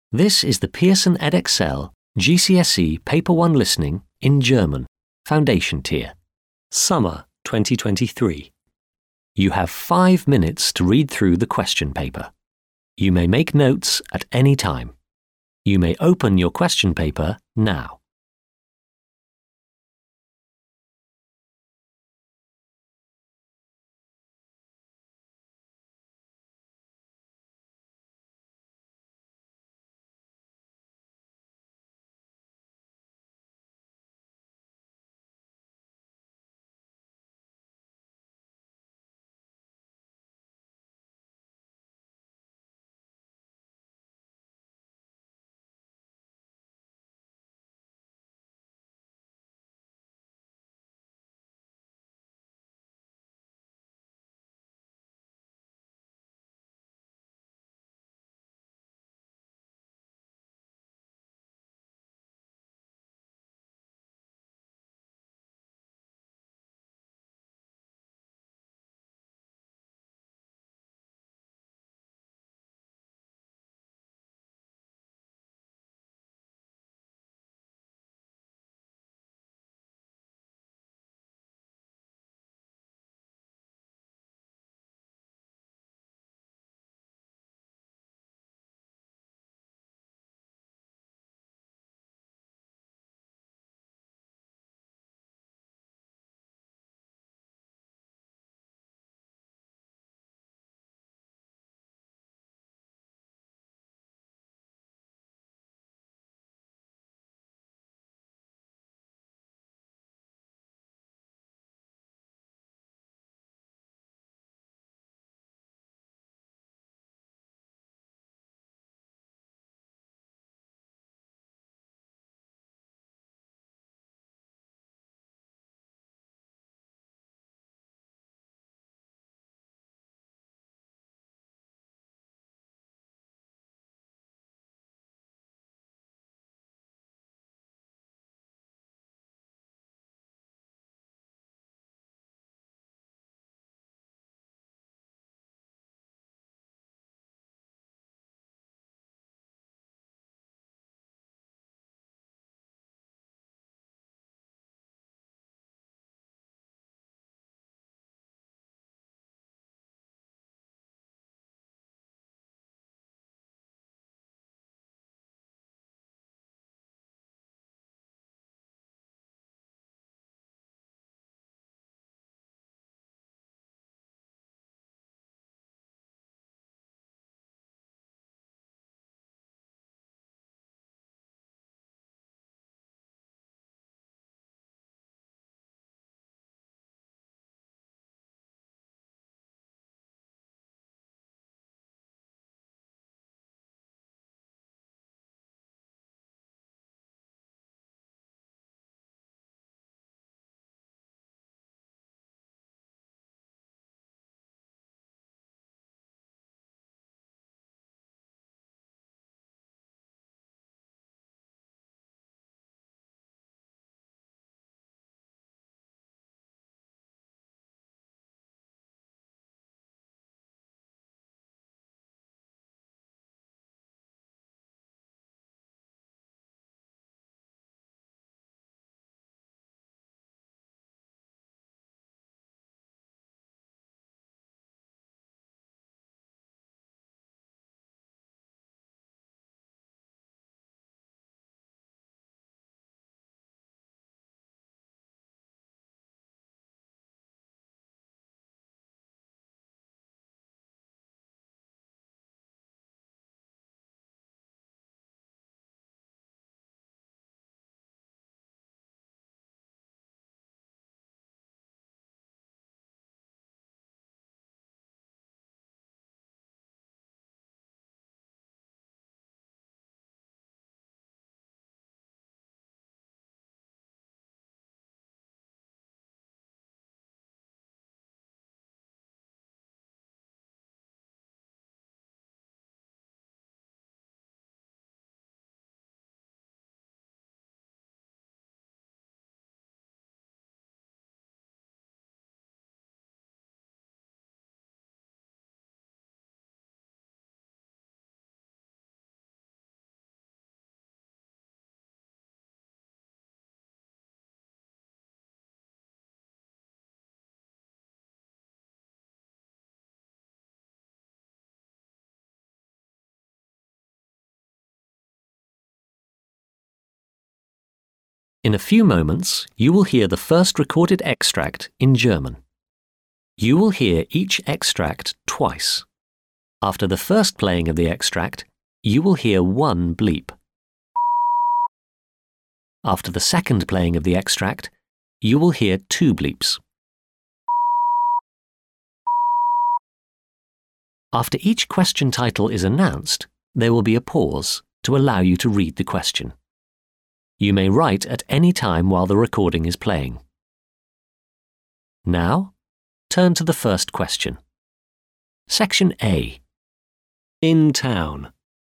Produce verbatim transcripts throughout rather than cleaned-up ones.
This is the Pearson Edexcel G C S E Paper one Listening in German, Foundation Tier, Summer twenty twenty-three. You have five minutes to read through the question paper. You may make notes at any time. You may open your question paper now. In a few moments, you will hear the first recorded extract in German. You will hear each extract twice. After the first playing of the extract, you will hear one bleep. After the second playing of the extract, you will hear two bleeps. After each question title is announced, there will be a pause to allow you to read the question. You may write at any time while the recording is playing. Now, turn to the first question. Section A. In town.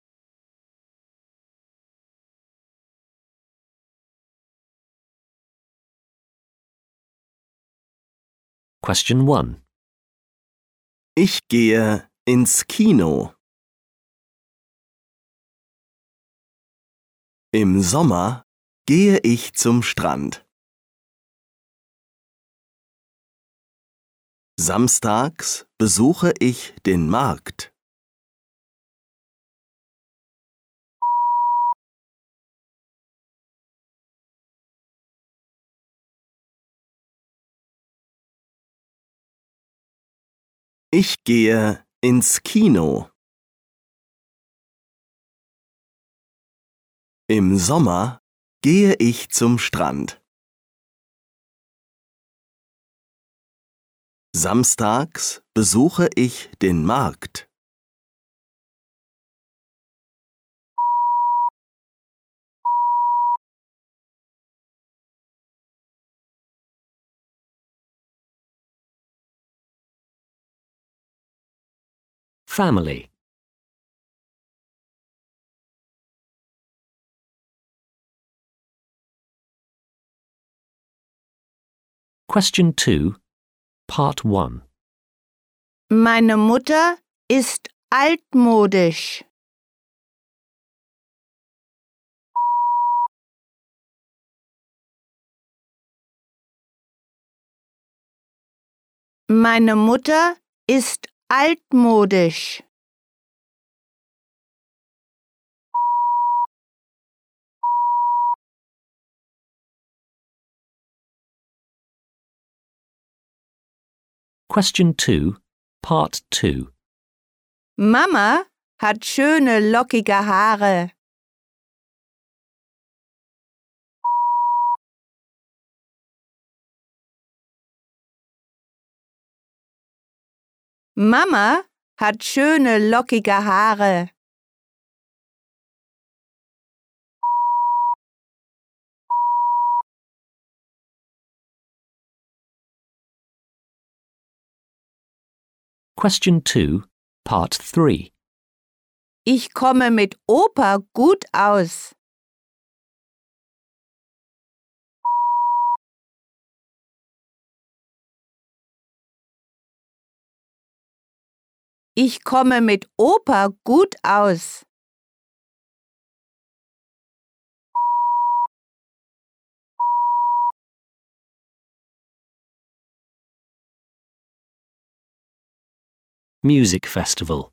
Question one. Ich gehe ins Kino. Im Sommer gehe ich zum Strand. Samstags besuche ich den Markt. Ich gehe ins Kino. Im Sommer gehe ich zum Strand. Samstags besuche ich den Markt. Family. Question two, Part one. Meine Mutter ist altmodisch. Meine Mutter ist altmodisch. Question two, Part two. Mama hat schöne lockige Haare. Mama hat schöne lockige Haare. Question two, Part three. Ich komme mit Opa gut aus. Ich komme mit Opa gut aus. Music Festival.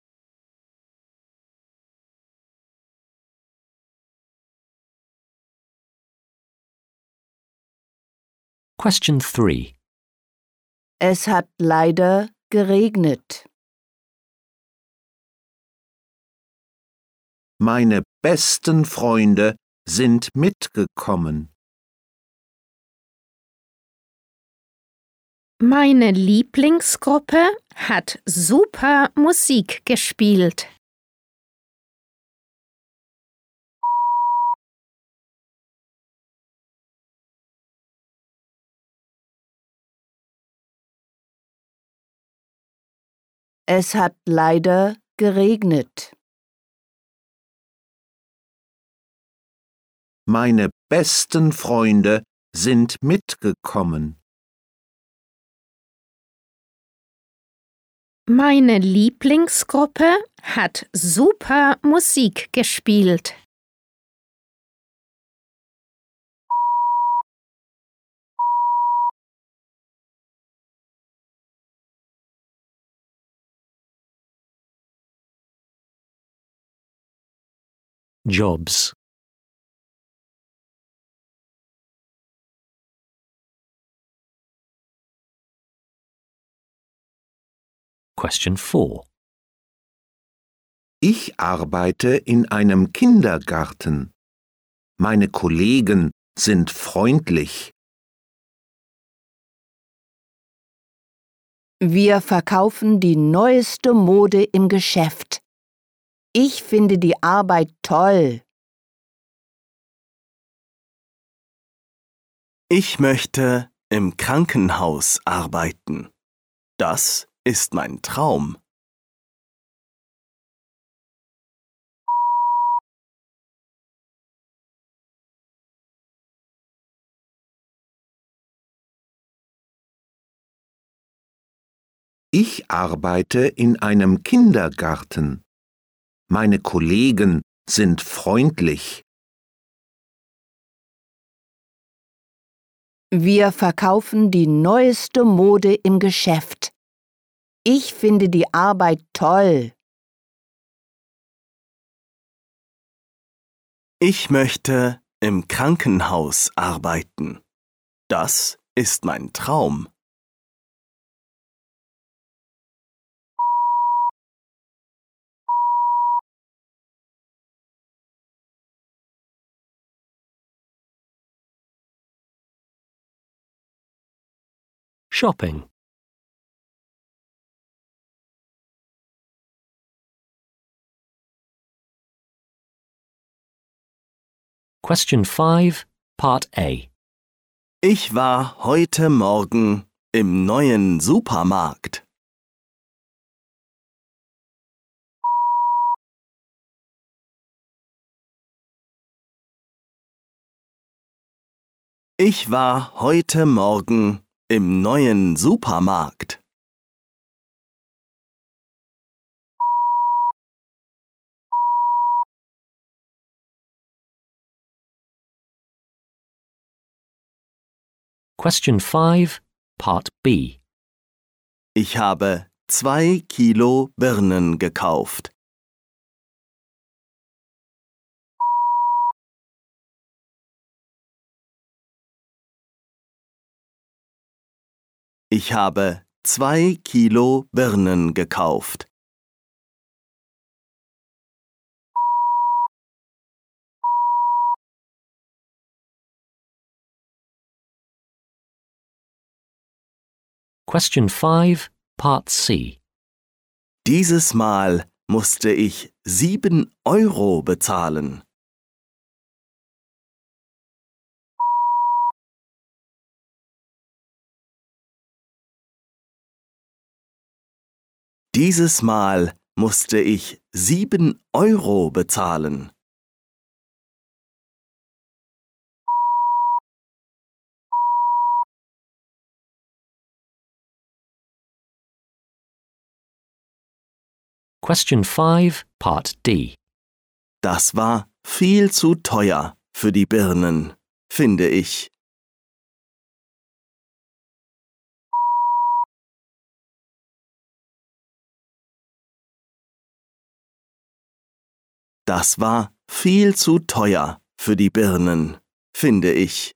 Question three. Es hat leider geregnet. Meine besten Freunde sind mitgekommen. Meine Lieblingsgruppe hat super Musik gespielt. Es hat leider geregnet. Meine besten Freunde sind mitgekommen. Meine Lieblingsgruppe hat super Musik gespielt. Jobs. Question four. Ich arbeite in einem Kindergarten. Meine Kollegen sind freundlich. Wir verkaufen die neueste Mode im Geschäft. Ich finde die Arbeit toll. Ich möchte im Krankenhaus arbeiten. Das ist mein Traum. Ich arbeite in einem Kindergarten. Meine Kollegen sind freundlich. Wir verkaufen die neueste Mode im Geschäft. Ich finde die Arbeit toll. Ich möchte im Krankenhaus arbeiten. Das ist mein Traum. Shopping. Question five, Part A. Ich war heute Morgen im neuen Supermarkt. Ich war heute Morgen im neuen Supermarkt. Question five, Part B. Ich habe zwei Kilo Birnen gekauft. Ich habe zwei Kilo Birnen gekauft. Question five, Part C. Dieses Mal musste ich sieben Euro bezahlen. Dieses Mal musste ich sieben Euro bezahlen. Question five, Part D. Das war viel zu teuer für die Birnen, finde ich. Das war viel zu teuer für die Birnen, finde ich.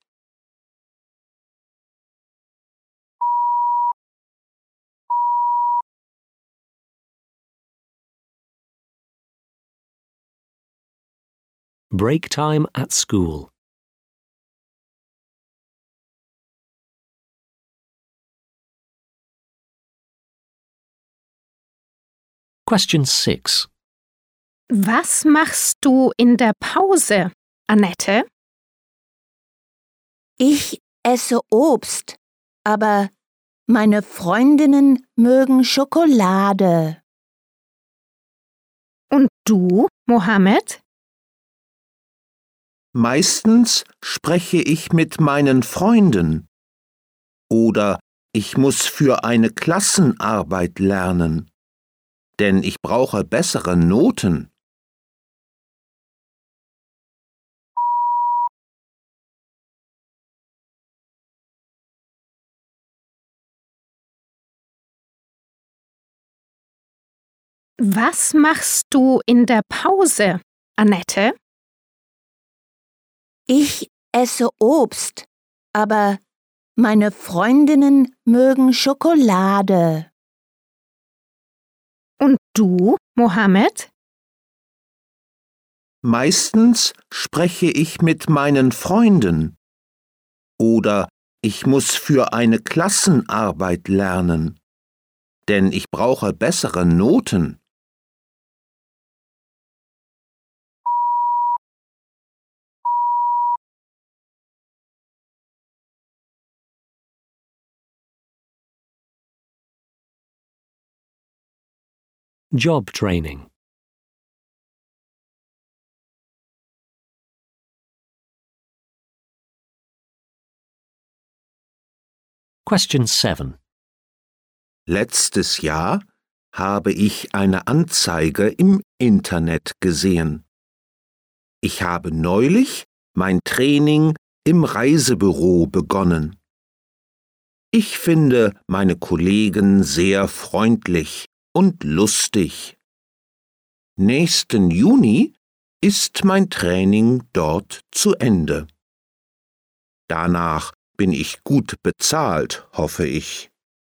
Break time at school. Question six. Was machst du in der Pause, Annette? Ich esse Obst, aber meine Freundinnen mögen Schokolade. Und du, Mohammed? Meistens spreche ich mit meinen Freunden. Oder ich muss für eine Klassenarbeit lernen. Denn ich brauche bessere Noten. Was machst du in der Pause, Annette? Ich esse Obst, aber meine Freundinnen mögen Schokolade. du, Mohammed? Meistens spreche ich mit meinen Freunden. Oder ich muss für eine Klassenarbeit lernen, denn ich brauche bessere Noten. Job training. Question seven. Letztes Jahr habe ich eine Anzeige im Internet gesehen. Ich habe neulich mein Training im Reisebüro begonnen. Ich finde meine Kollegen sehr freundlich und lustig. Nächsten Juni ist mein Training dort zu Ende. Danach bin ich gut bezahlt, hoffe ich.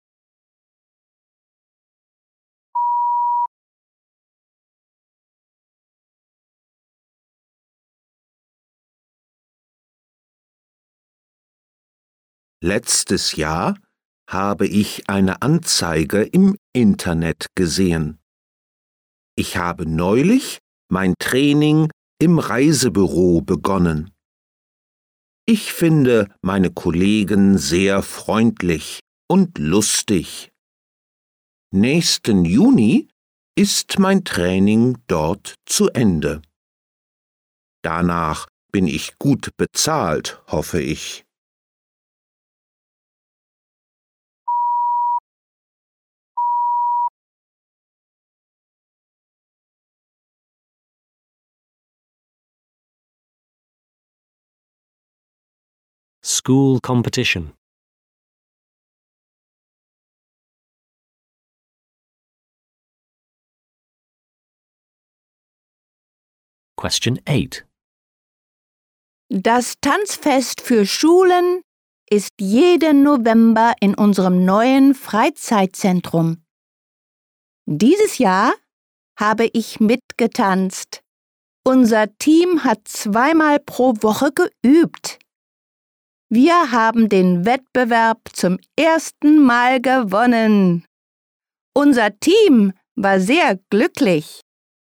Letztes Jahr habe ich eine Anzeige im Internet gesehen. Ich habe neulich mein Training im Reisebüro begonnen. Ich finde meine Kollegen sehr freundlich und lustig. Nächsten Juni ist mein Training dort zu Ende. Danach bin ich gut bezahlt, hoffe ich. School competition. Question eight. Das Tanzfest für Schulen ist jeden November in unserem neuen Freizeitzentrum. Dieses Jahr habe ich mitgetanzt. Unser Team hat zweimal pro Woche geübt. Wir haben den Wettbewerb zum ersten Mal gewonnen. Unser Team war sehr glücklich.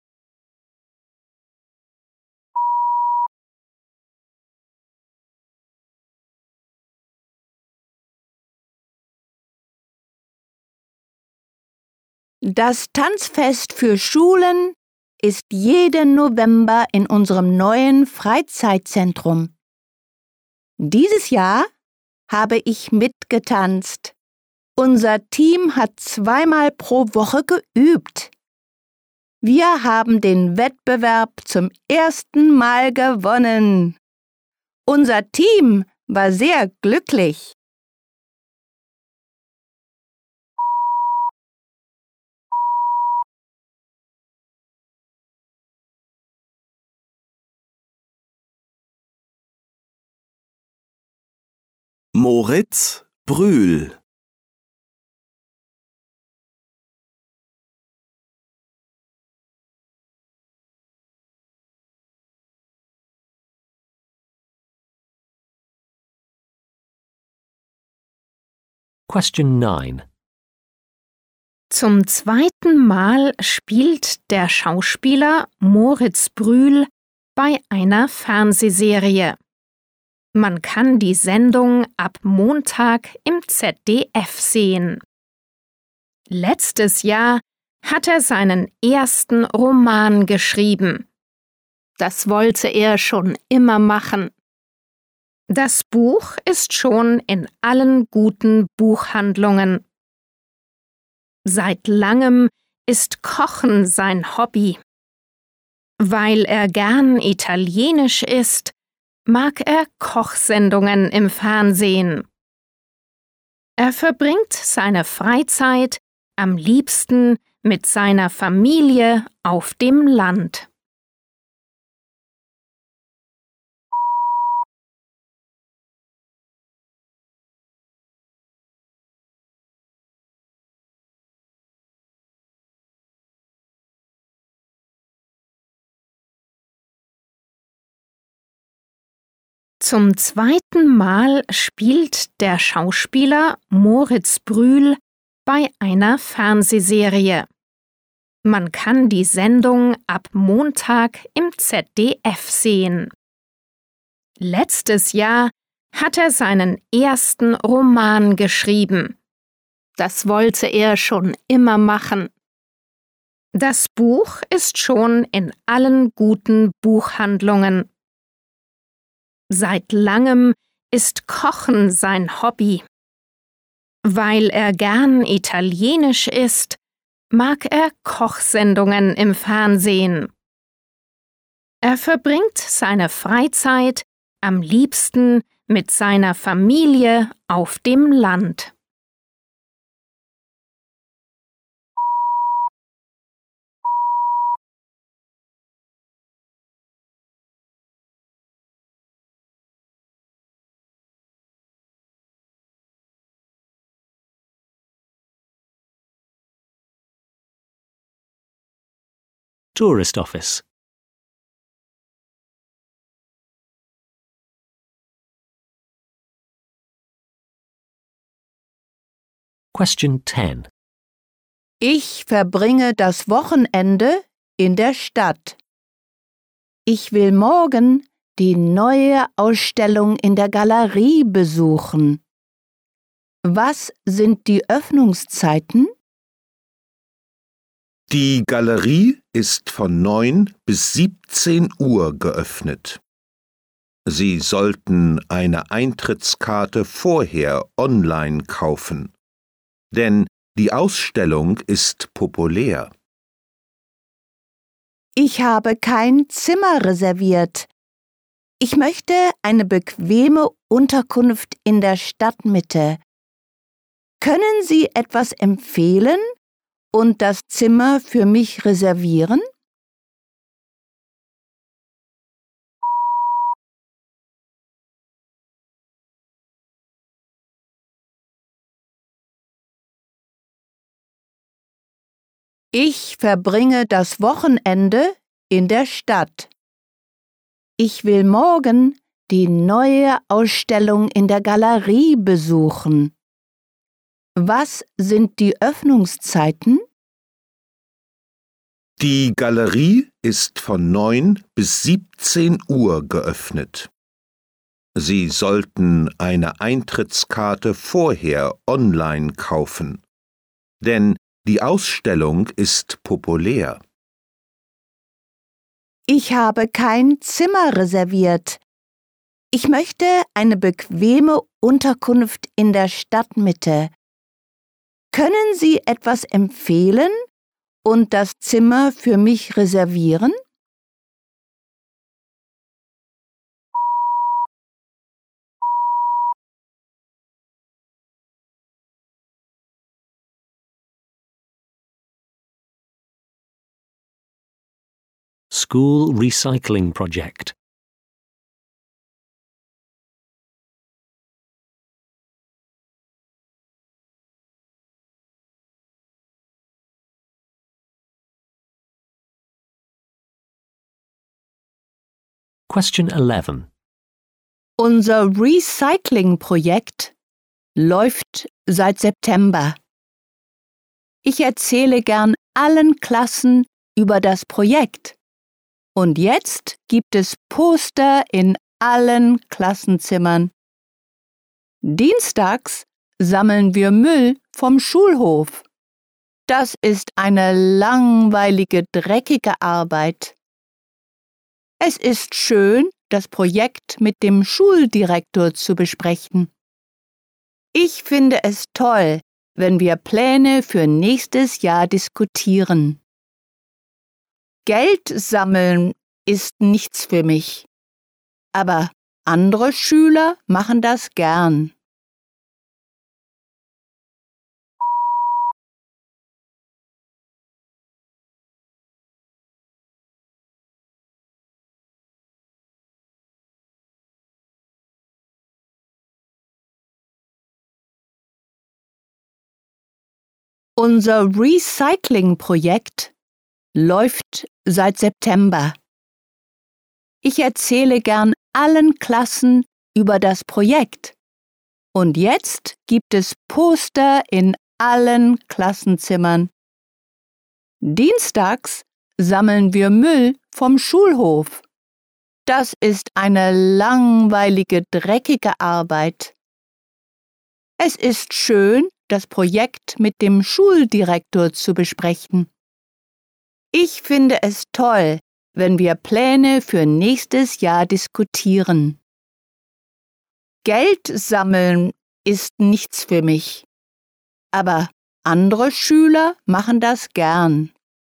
Das Tanzfest für Schulen ist jeden November in unserem neuen Freizeitzentrum. Dieses Jahr habe ich mitgetanzt. Unser Team hat zweimal pro Woche geübt. Wir haben den Wettbewerb zum ersten Mal gewonnen. Unser Team war sehr glücklich. Moritz Brühl. Question nine. Zum zweiten Mal spielt der Schauspieler Moritz Brühl bei einer Fernsehserie. Man kann die Sendung ab Montag im Z D F sehen. Letztes Jahr hat er seinen ersten Roman geschrieben. Das wollte er schon immer machen. Das Buch ist schon in allen guten Buchhandlungen. Seit langem ist Kochen sein Hobby. Weil er gern italienisch isst, mag er Kochsendungen im Fernsehen. Er verbringt seine Freizeit am liebsten mit seiner Familie auf dem Land. Zum zweiten Mal spielt der Schauspieler Moritz Brühl bei einer Fernsehserie. Man kann die Sendung ab Montag im Z D F sehen. Letztes Jahr hat er seinen ersten Roman geschrieben. Das wollte er schon immer machen. Das Buch ist schon in allen guten Buchhandlungen. Seit langem ist Kochen sein Hobby. Weil er gern italienisch isst, mag er Kochsendungen im Fernsehen. Er verbringt seine Freizeit am liebsten mit seiner Familie auf dem Land. Tourist office. Question ten. Ich verbringe das Wochenende in der Stadt. Ich will morgen die neue Ausstellung in der Galerie besuchen. Was sind die Öffnungszeiten? Die Galerie ist von neun bis siebzehn Uhr geöffnet. Sie sollten eine Eintrittskarte vorher online kaufen, denn die Ausstellung ist populär. Ich habe kein Zimmer reserviert. Ich möchte eine bequeme Unterkunft in der Stadtmitte. Können Sie etwas empfehlen und das Zimmer für mich reservieren? Ich verbringe das Wochenende in der Stadt. Ich will morgen die neue Ausstellung in der Galerie besuchen. Was sind die Öffnungszeiten? Die Galerie ist von neun bis siebzehn Uhr geöffnet. Sie sollten eine Eintrittskarte vorher online kaufen, denn die Ausstellung ist populär. Ich habe kein Zimmer reserviert. Ich möchte eine bequeme Unterkunft in der Stadtmitte. Können Sie etwas empfehlen und das Zimmer für mich reservieren? School recycling project. Question eleven. Unser Recycling-Projekt läuft seit September. Ich erzähle gern allen Klassen über das Projekt. Und jetzt gibt es Poster in allen Klassenzimmern. Dienstags sammeln wir Müll vom Schulhof. Das ist eine langweilige, dreckige Arbeit. Es ist schön, das Projekt mit dem Schuldirektor zu besprechen. Ich finde es toll, wenn wir Pläne für nächstes Jahr diskutieren. Geld sammeln ist nichts für mich, aber andere Schüler machen das gern. Unser Recycling-Projekt läuft seit September. Ich erzähle gern allen Klassen über das Projekt. Und jetzt gibt es Poster in allen Klassenzimmern. Dienstags sammeln wir Müll vom Schulhof. Das ist eine langweilige, dreckige Arbeit. Es ist schön, das Projekt mit dem Schuldirektor zu besprechen. Ich finde es toll, wenn wir Pläne für nächstes Jahr diskutieren. Geld sammeln ist nichts für mich, aber andere Schüler machen das gern.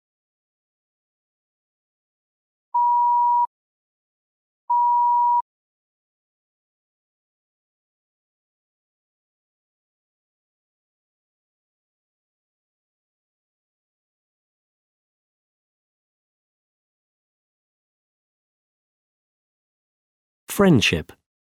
Friendship.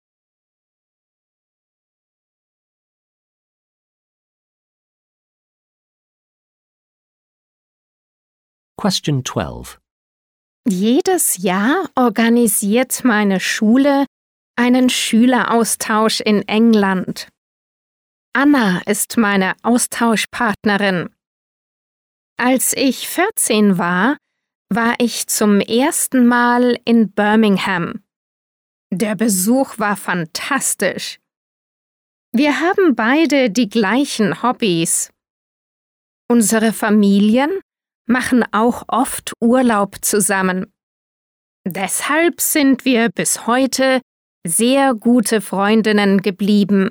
Question twelve. Jedes Jahr organisiert meine Schule einen Schüleraustausch in England. Anna ist meine Austauschpartnerin. Als ich vierzehn war, war ich zum ersten Mal in Birmingham. Der Besuch war fantastisch. Wir haben beide die gleichen Hobbys. Unsere Familien machen auch oft Urlaub zusammen. Deshalb sind wir bis heute sehr gute Freundinnen geblieben.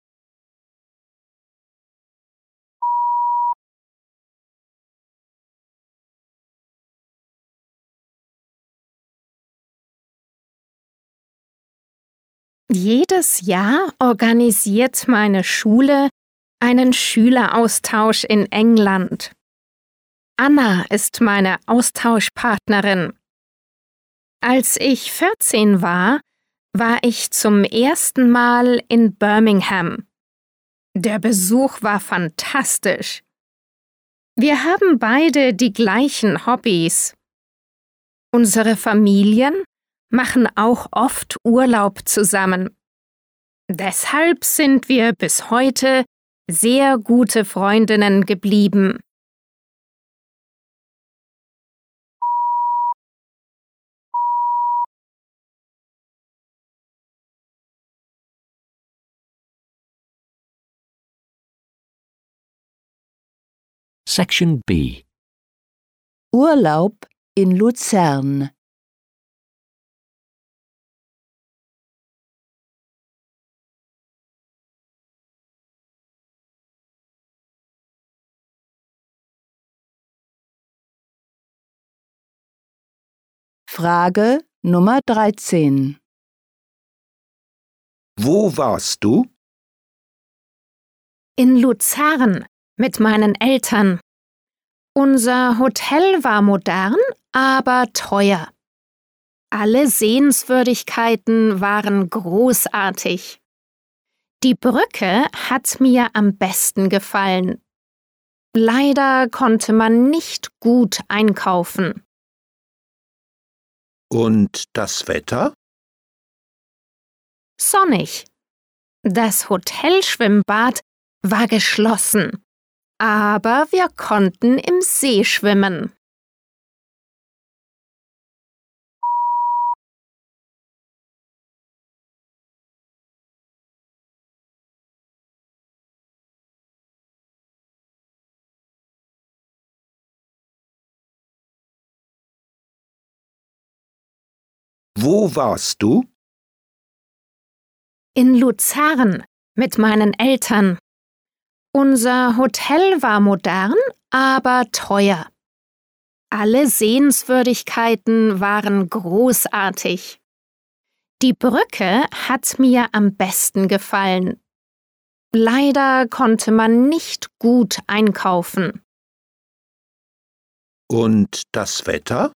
Jedes Jahr organisiert meine Schule einen Schüleraustausch in England. Anna ist meine Austauschpartnerin. Als ich vierzehn war, war ich zum ersten Mal in Birmingham. Der Besuch war fantastisch. Wir haben beide die gleichen Hobbys. Unsere Familien machen auch oft Urlaub zusammen. Deshalb sind wir bis heute sehr gute Freundinnen geblieben. Section B. Urlaub in Luzern. Frage Nummer dreizehn. Wo warst du? In Luzern mit meinen Eltern. Unser Hotel war modern, aber teuer. Alle Sehenswürdigkeiten waren großartig. Die Brücke hat mir am besten gefallen. Leider konnte man nicht gut einkaufen. Und das Wetter? Sonnig. Das Hotelschwimmbad war geschlossen, aber wir konnten im See schwimmen. Wo warst du? In Luzern mit meinen Eltern. Unser Hotel war modern, aber teuer. Alle Sehenswürdigkeiten waren großartig. Die Brücke hat mir am besten gefallen. Leider konnte man nicht gut einkaufen. Und das Wetter?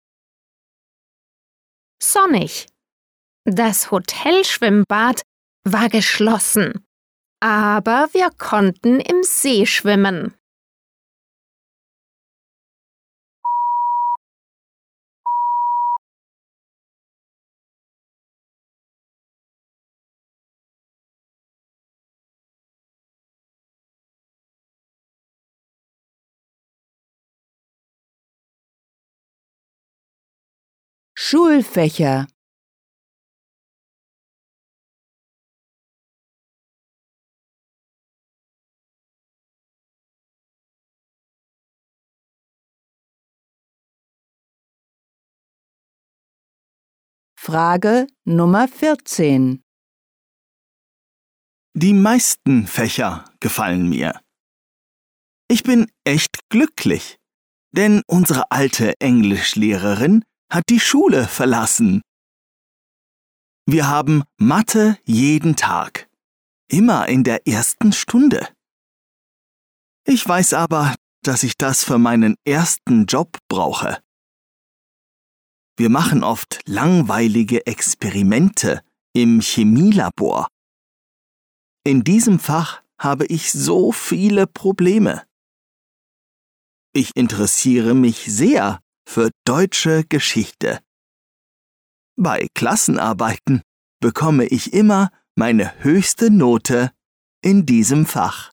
Sonnig. Das Hotelschwimmbad war geschlossen, aber wir konnten im See schwimmen. Schulfächer. Frage Nummer vierzehn. Die meisten Fächer gefallen mir. Ich bin echt glücklich, denn unsere alte Englischlehrerin hat die Schule verlassen. Wir haben Mathe jeden Tag, immer in der ersten Stunde. Ich weiß aber, dass ich das für meinen ersten Job brauche. Wir machen oft langweilige Experimente im Chemielabor. In diesem Fach habe ich so viele Probleme. Ich interessiere mich sehr für deutsche Geschichte. Bei Klassenarbeiten bekomme ich immer meine höchste Note in diesem Fach.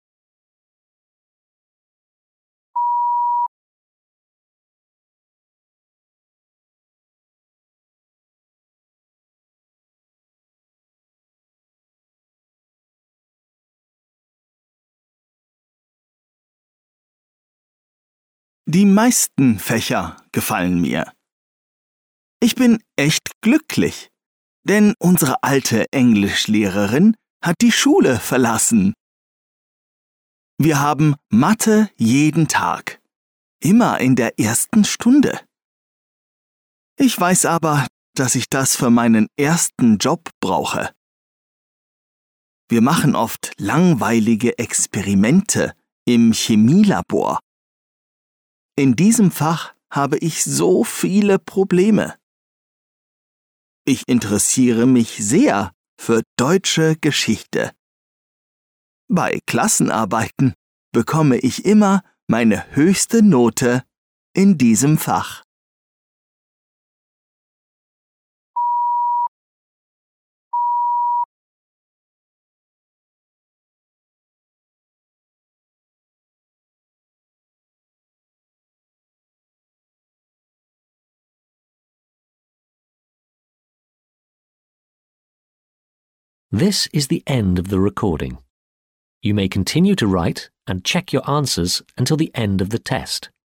Die meisten Fächer gefallen mir. Ich bin echt glücklich, denn unsere alte Englischlehrerin hat die Schule verlassen. Wir haben Mathe jeden Tag, immer in der ersten Stunde. Ich weiß aber, dass ich das für meinen ersten Job brauche. Wir machen oft langweilige Experimente im Chemielabor. In diesem Fach habe ich so viele Probleme. Ich interessiere mich sehr für deutsche Geschichte. Bei Klassenarbeiten bekomme ich immer meine höchste Note in diesem Fach. This is the end of the recording. You may continue to write and check your answers until the end of the test.